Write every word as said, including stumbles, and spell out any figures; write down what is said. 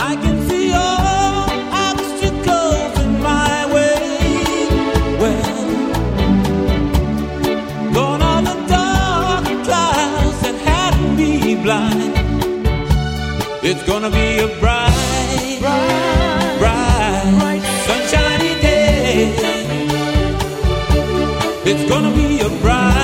I can see all obstacles in my way. Well, gone all the dark clouds that had me blind. It's gonna be a bright, bright, bright, bright sunshiny day. It's gonna be a bright